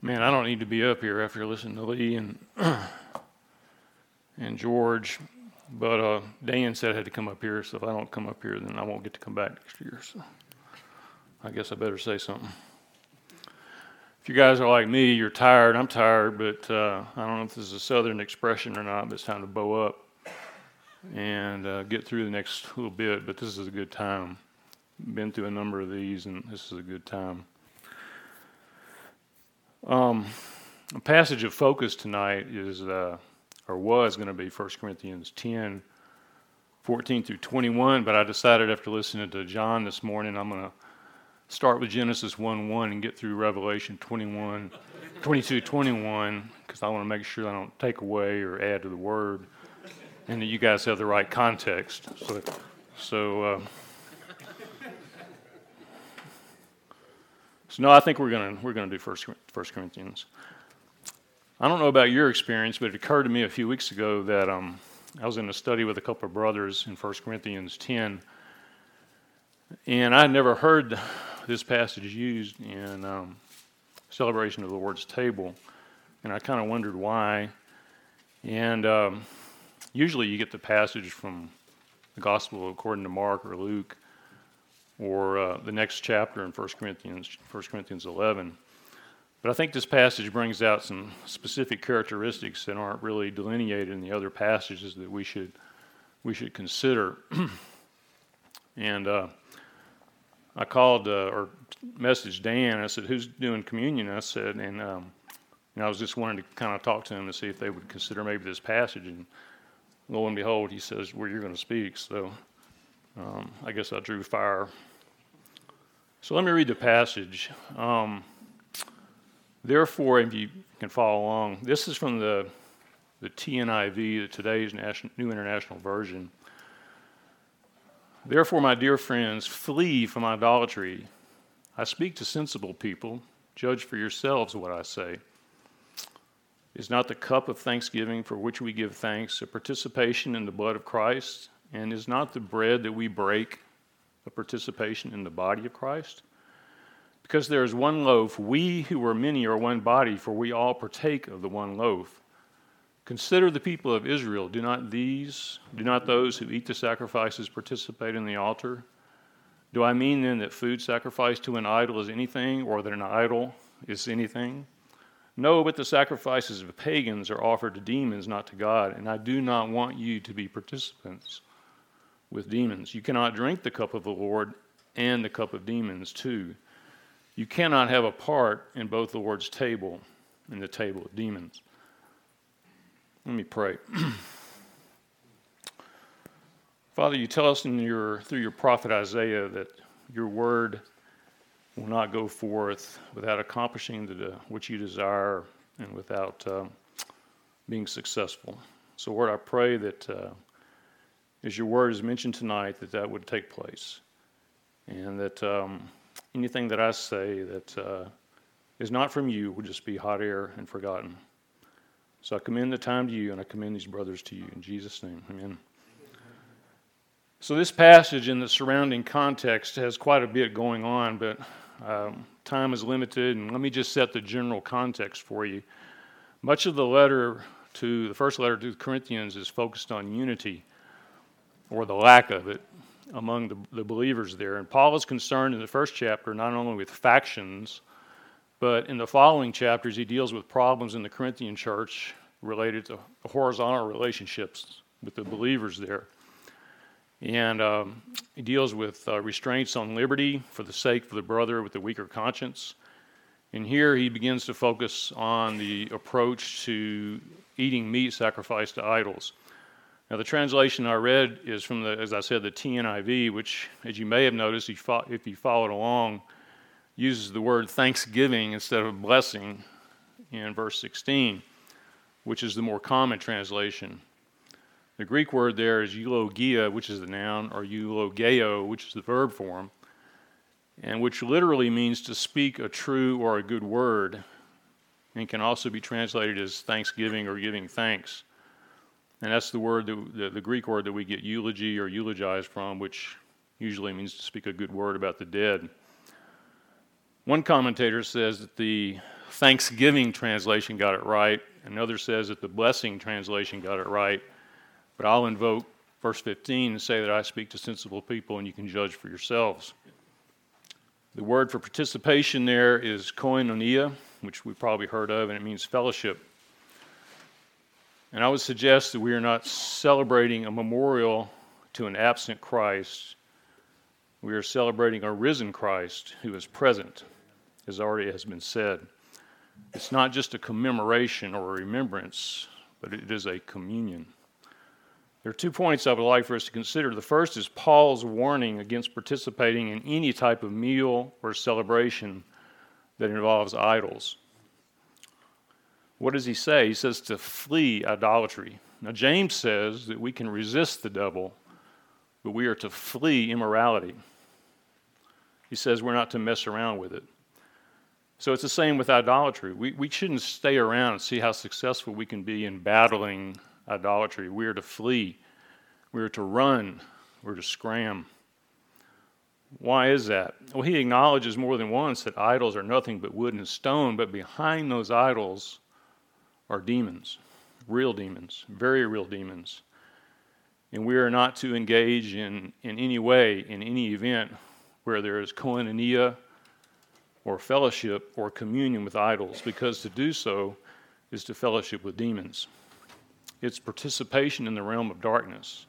Man, I don't need to be up here after listening to Lee and George, but Dan said I had to come up here, so if I don't come up here, then I won't get to come back next year. So I guess I better say something. If you guys are like me, you're tired. I'm tired, but I don't know if this is a Southern expression or not, but it's time to bow up and get through the next little bit. But this is a good time. Been through a number of these, and this is a good time. A passage of focus tonight is, or was going to be 1 Corinthians 10, 14 through 21, but I decided after listening to John this morning, I'm going to start with Genesis 1:1 and get through Revelation 22, 21, because I want to make sure I don't take away or add to the Word, and that you guys have the right context. So no, I think we're gonna do 1 Corinthians. I don't know about your experience, but it occurred to me a few weeks ago that I was in a study with a couple of brothers in 1 Corinthians 10, and I had never heard this passage used in celebration of the Lord's table, and I kind of wondered why. And usually you get the passage from the Gospel according to Mark or Luke, or the next chapter in 1 Corinthians 11. But I think this passage brings out some specific characteristics that aren't really delineated in the other passages that we should consider. And I called or messaged Dan. I said, "Who's doing communion?" I said, and I was just wanting to kind of talk to him to see if they would consider maybe this passage. And lo and behold, he says, "Well, you're going to speak." So I guess I drew fire. So let me read the passage. Therefore, if you can follow along, this is from the TNIV, today's New International Version. Therefore, my dear friends, flee from idolatry. I speak to sensible people. Judge for yourselves what I say. Is not the cup of thanksgiving for which we give thanks a participation in the blood of Christ? And is not the bread that we break a participation in the body of Christ? Because there is one loaf, we who are many are one body, for we all partake of the one loaf. Consider the people of Israel. Do not those who eat the sacrifices participate in the altar? Do I mean then that food sacrificed to an idol is anything, or that an idol is anything? No, but the sacrifices of pagans are offered to demons, not to God, and I do not want you to be participants with demons. You cannot drink the cup of the Lord and the cup of demons too. You cannot have a part in both the Lord's table and the table of demons. Let me pray. Father, you tell us through your prophet Isaiah that your word will not go forth without accomplishing what you desire and without being successful. So, Lord, I pray that as your word is mentioned tonight, that would take place. And that anything that I say that is not from you would just be hot air and forgotten. So I commend the time to you, and I commend these brothers to you. In Jesus' name, amen. So this passage in the surrounding context has quite a bit going on, but time is limited, and let me just set the general context for you. Much of the first letter to the Corinthians is focused on unity, or the lack of it, among the believers there. And Paul is concerned in the first chapter not only with factions, but in the following chapters he deals with problems in the Corinthian church related to horizontal relationships with the believers there. And he deals with restraints on liberty for the sake of the brother with the weaker conscience. And here he begins to focus on the approach to eating meat sacrificed to idols. Now, the translation I read is from as I said, the TNIV, which, as you may have noticed, if you followed along, uses the word thanksgiving instead of blessing in verse 16, which is the more common translation. The Greek word there is eulogia, which is the noun, or eulogeo, which is the verb form, and which literally means to speak a true or a good word, and can also be translated as thanksgiving or giving thanks. And that's the word, the Greek word that we get eulogy or eulogize from, which usually means to speak a good word about the dead. One commentator says that the Thanksgiving translation got it right. Another says that the Blessing translation got it right. But I'll invoke verse 15 and say that I speak to sensible people and you can judge for yourselves. The word for participation there is koinonia, which we've probably heard of, and it means fellowship. And I would suggest that we are not celebrating a memorial to an absent Christ. We are celebrating a risen Christ who is present, as already has been said. It's not just a commemoration or a remembrance, but it is a communion. There are 2 points I would like for us to consider. The first is Paul's warning against participating in any type of meal or celebration that involves idols. What does he say? He says to flee idolatry. Now, James says that we can resist the devil, but we are to flee immorality. He says we're not to mess around with it. So it's the same with idolatry. We shouldn't stay around and see how successful we can be in battling idolatry. We are to flee. We are to run. We're to scram. Why is that? Well, he acknowledges more than once that idols are nothing but wood and stone, but behind those idols are demons, real demons, very real demons. And we are not to engage in any way, in any event, where there is koinonia or fellowship or communion with idols, because to do so is to fellowship with demons. It's participation in the realm of darkness.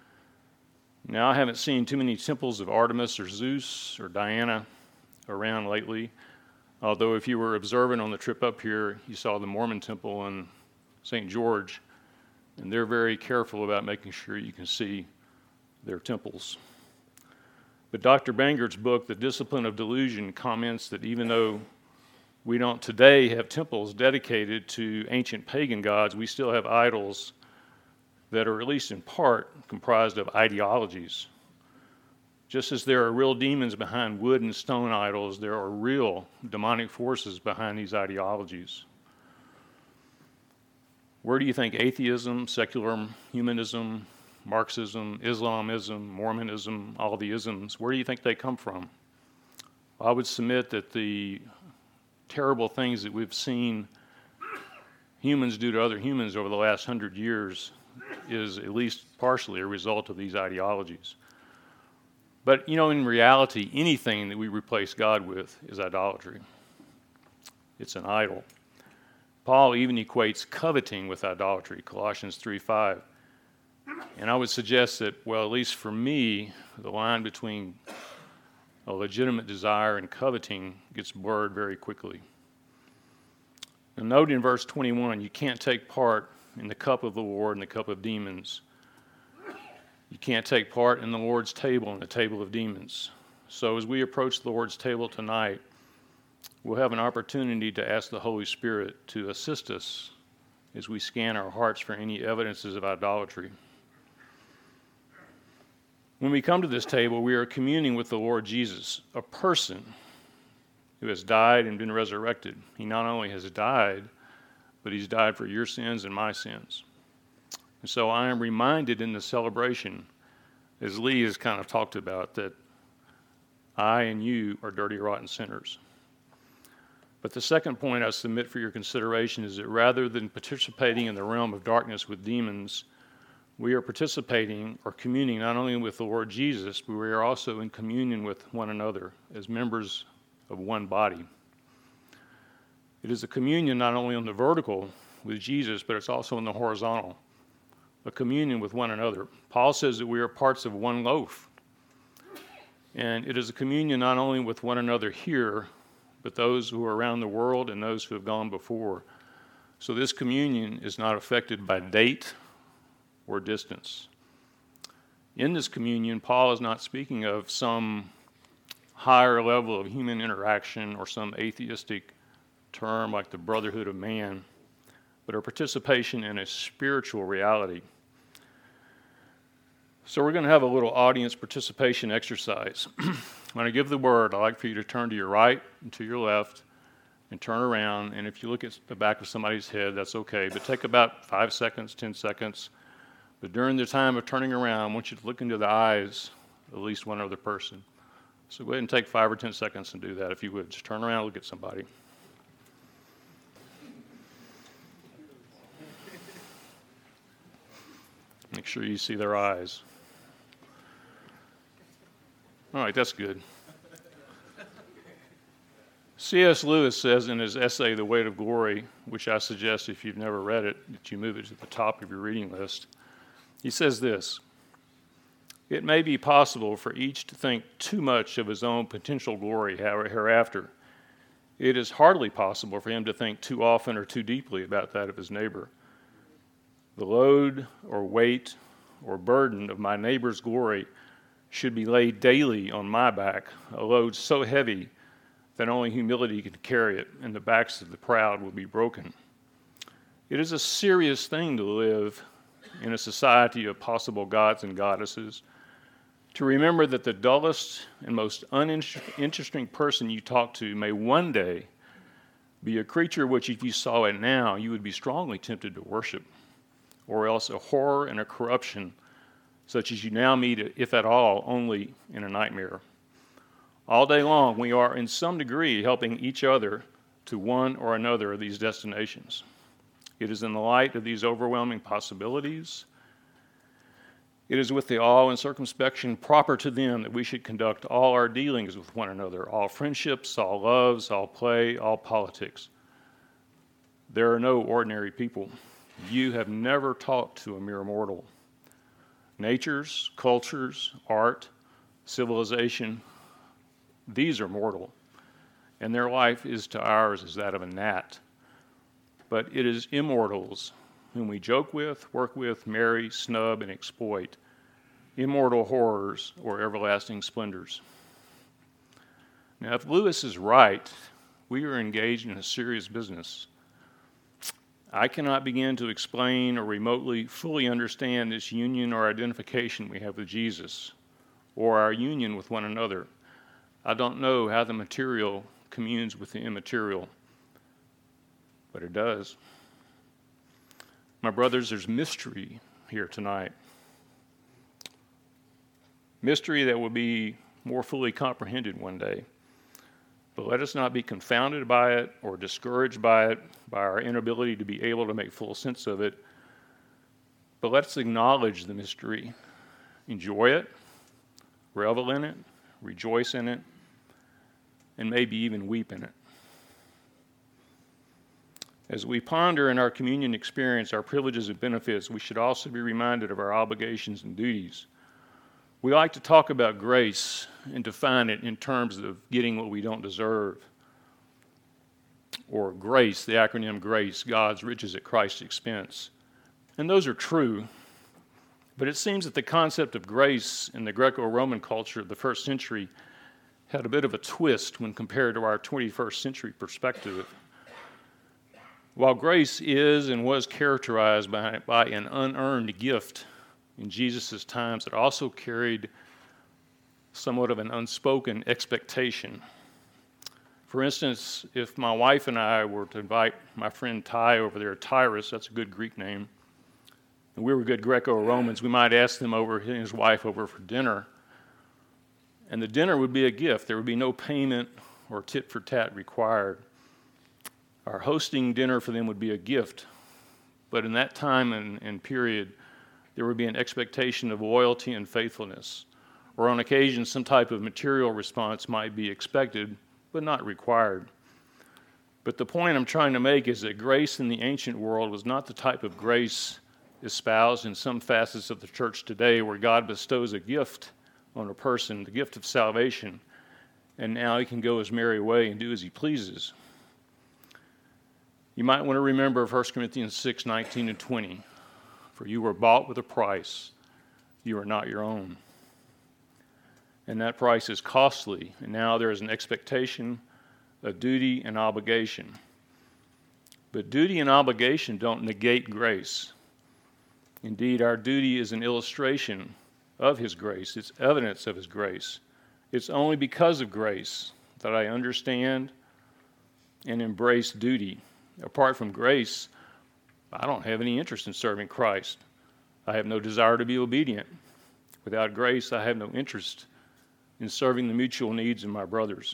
Now, I haven't seen too many temples of Artemis or Zeus or Diana around lately, although if you were observant on the trip up here, you saw the Mormon temple in St. George, and they're very careful about making sure you can see their temples. But Dr. Banger's book, The Discipline of Delusion, comments that even though we don't today have temples dedicated to ancient pagan gods, we still have idols that are at least in part comprised of ideologies. Just as there are real demons behind wood and stone idols, there are real demonic forces behind these ideologies. Where do you think atheism, secular humanism, Marxism, Islamism, Mormonism, all the isms, where do you think they come from? I would submit that the terrible things that we've seen humans do to other humans over the last 100 years is at least partially a result of these ideologies. But, in reality, anything that we replace God with is idolatry. It's an idol. Paul even equates coveting with idolatry, Colossians 3:5. And I would suggest that, well, at least for me, the line between a legitimate desire and coveting gets blurred very quickly. Now, note in verse 21, you can't take part in the cup of the Lord and the cup of demons. You can't take part in the Lord's table and the table of demons. So as we approach the Lord's table tonight, we'll have an opportunity to ask the Holy Spirit to assist us as we scan our hearts for any evidences of idolatry. When we come to this table, we are communing with the Lord Jesus, a person who has died and been resurrected. He not only has died, but he's died for your sins and my sins. And so I am reminded in the celebration, as Lee has kind of talked about, that I and you are dirty, rotten sinners. But the second point I submit for your consideration is that rather than participating in the realm of darkness with demons, we are participating or communing not only with the Lord Jesus, but we are also in communion with one another as members of one body. It is a communion not only on the vertical with Jesus, but it's also on the horizontal, a communion with one another. Paul says that we are parts of one loaf. And it is a communion not only with one another here, but those who are around the world and those who have gone before. So this communion is not affected by date or distance. In this communion, Paul is not speaking of some higher level of human interaction or some atheistic term like the brotherhood of man, but our participation in a spiritual reality. So we're going to have a little audience participation exercise. When I give the word, I'd like for you to turn to your right and to your left and turn around. And if you look at the back of somebody's head, that's okay. But take about 5 seconds, 10 seconds. But during the time of turning around, I want you to look into the eyes of at least one other person. So go ahead and take 5 or 10 seconds and do that if you would. Just turn around and look at somebody. sure you see their eyes. All right, that's good. C.S. Lewis says in his essay, The Weight of Glory, which I suggest if you've never read it, that you move it to the top of your reading list. He says this: "It may be possible for each to think too much of his own potential glory hereafter. It is hardly possible for him to think too often or too deeply about that of his neighbor. The load or weight or burden of my neighbor's glory should be laid daily on my back, a load so heavy that only humility can carry it, and the backs of the proud will be broken. It is a serious thing to live in a society of possible gods and goddesses, to remember that the dullest and most uninteresting person you talk to may one day be a creature which, if you saw it now, you would be strongly tempted to worship, or else a horror and a corruption such as you now meet, if at all, only in a nightmare. All day long, we are in some degree helping each other to one or another of these destinations. It is in the light of these overwhelming possibilities, it is with the awe and circumspection proper to them that we should conduct all our dealings with one another, all friendships, all loves, all play, all politics. There are no ordinary people. You have never talked to a mere mortal. Natures, cultures, art, civilization, these are mortal, and their life is to ours as that of a gnat. But it is immortals whom we joke with, work with, marry, snub, and exploit, immortal horrors or everlasting splendors." Now, if Lewis is right, we are engaged in a serious business. I cannot begin to explain or remotely fully understand this union or identification we have with Jesus, or our union with one another. I don't know how the material communes with the immaterial, but it does. My brothers, there's mystery here tonight. Mystery that will be more fully comprehended one day. But let us not be confounded by it or discouraged by it, by our inability to be able to make full sense of it. But let's acknowledge the mystery, enjoy it, revel in it, rejoice in it, and maybe even weep in it. As we ponder in our communion experience our privileges and benefits, we should also be reminded of our obligations and duties. We like to talk about grace and define it in terms of getting what we don't deserve. Or grace, the acronym GRACE, God's riches at Christ's expense. And those are true, but it seems that the concept of grace in the Greco-Roman culture of the first century had a bit of a twist when compared to our 21st century perspective. While grace is and was characterized by an unearned gift in Jesus' times, it also carried somewhat of an unspoken expectation. For instance, if my wife and I were to invite my friend Ty over there, Tyrus, that's a good Greek name, and we were good Greco-Romans, we might ask them over, his wife over for dinner, and the dinner would be a gift. There would be no payment or tit for tat required. Our hosting dinner for them would be a gift, but in that time and period, there would be an expectation of loyalty and faithfulness, or on occasion some type of material response might be expected, but not required. But the point I'm trying to make is that grace in the ancient world was not the type of grace espoused in some facets of the church today where God bestows a gift on a person, the gift of salvation, and now he can go his merry way and do as he pleases. You might want to remember 1 Corinthians 6:19 and 20. For you were bought with a price. You are not your own. And that price is costly. And now there is an expectation, a duty, and obligation. But duty and obligation don't negate grace. Indeed, our duty is an illustration of his grace. It's evidence of his grace. It's only because of grace that I understand and embrace duty. Apart from grace, I don't have any interest in serving Christ. I have no desire to be obedient. Without grace, I have no interest in serving the mutual needs of my brothers.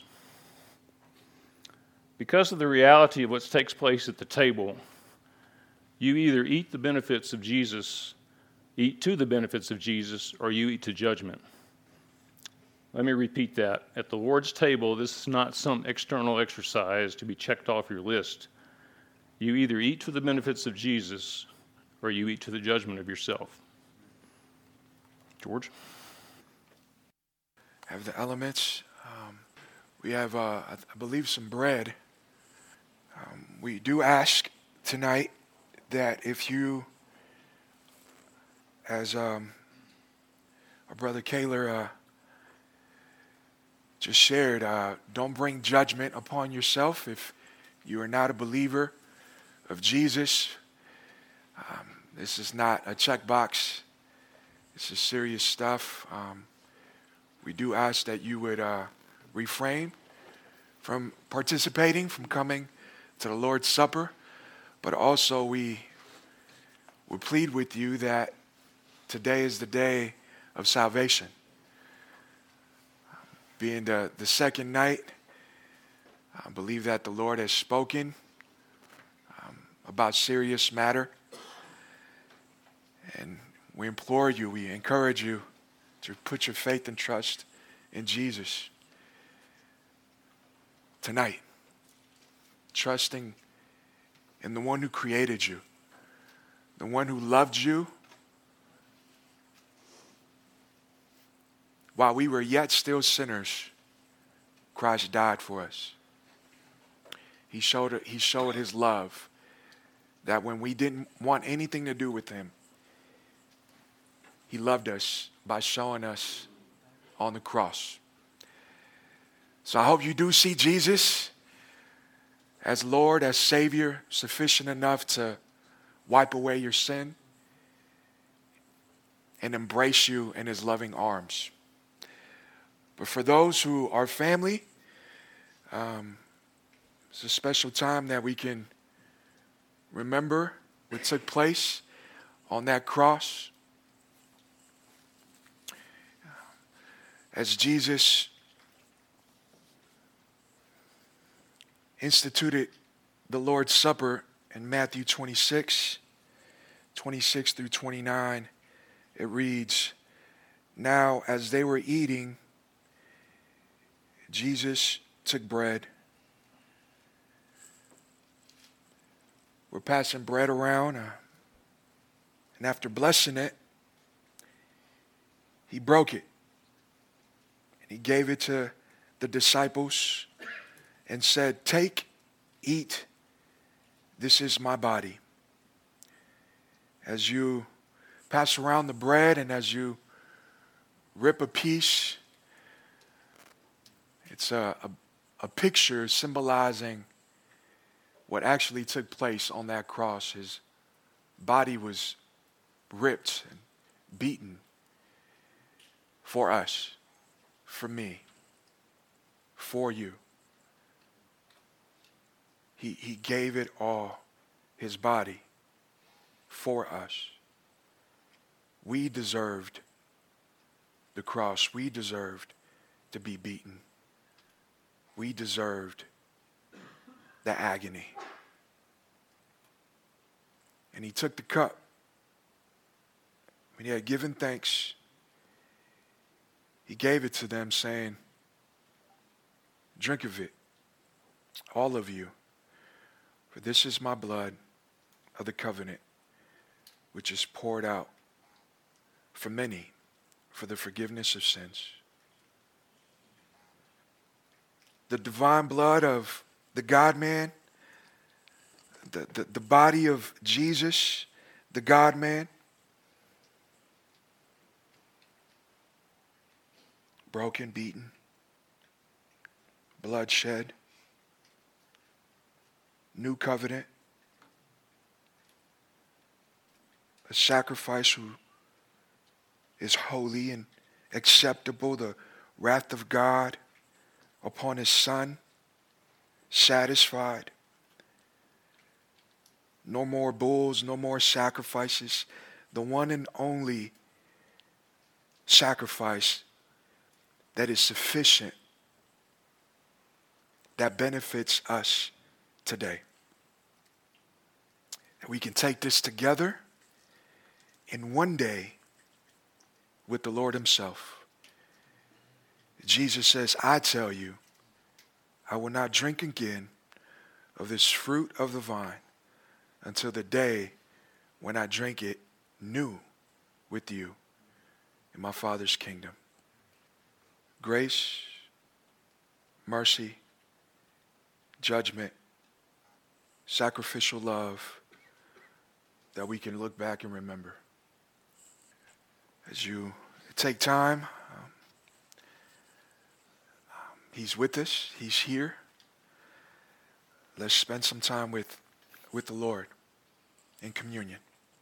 Because of the reality of what takes place at the table, you either eat the benefits of Jesus eat to the benefits of Jesus, or you eat to judgment. Let me repeat that. At the Lord's table, this is not some external exercise to be checked off your list. You either eat to the benefits of Jesus, or you eat to the judgment of yourself. George? Have the elements. We have, I believe, some bread. We do ask tonight that if you, as our brother Kaler just shared, don't bring judgment upon yourself if you are not a believer of Jesus. This is not a checkbox. This is serious stuff. We do ask that you would refrain from participating, from coming to the Lord's Supper, but also we would plead with you that today is the day of salvation. Being the second night, I believe that the Lord has spoken about serious matter, and we implore you, we encourage you to put your faith and trust in Jesus tonight, trusting in the one who created you, the one who loved you while we were yet still sinners. Christ died for us. He showed his love, that when we didn't want anything to do with him, he loved us by showing us on the cross. So I hope you do see Jesus as Lord, as Savior, sufficient enough to wipe away your sin and embrace you in his loving arms. But for those who are family, it's a special time that we can remember what took place on that cross. As Jesus instituted the Lord's Supper in Matthew 26 through 29, it reads, "Now as they were eating, Jesus took bread." We're passing bread around, and after blessing it, he broke it. And he gave it to the disciples and said, "Take, eat, this is my body." As you pass around the bread and as you rip a piece, it's a picture symbolizing what actually took place on that cross. His body was ripped and beaten for us, for me, for you. He gave it all, his body, for us. We deserved the cross. We deserved to be beaten. We deserved the agony. And he took the cup. When he had given thanks, he gave it to them, saying, "Drink of it, all of you, for this is my blood of the covenant, which is poured out for many for the forgiveness of sins." The divine blood of the God-man, the body of Jesus, the God-man, broken, beaten, bloodshed, new covenant, a sacrifice who is holy and acceptable, the wrath of God upon his Son, satisfied. No more bulls, no more sacrifices. The one and only sacrifice that is sufficient, that benefits us today. And we can take this together in one day with the Lord himself. Jesus says, I tell you, I will not drink again of this fruit of the vine until the day when I drink it new with you in my Father's kingdom. Grace, mercy, judgment, sacrificial love that we can look back and remember. As you take time, he's with us. He's here. Let's spend some time with the Lord in communion.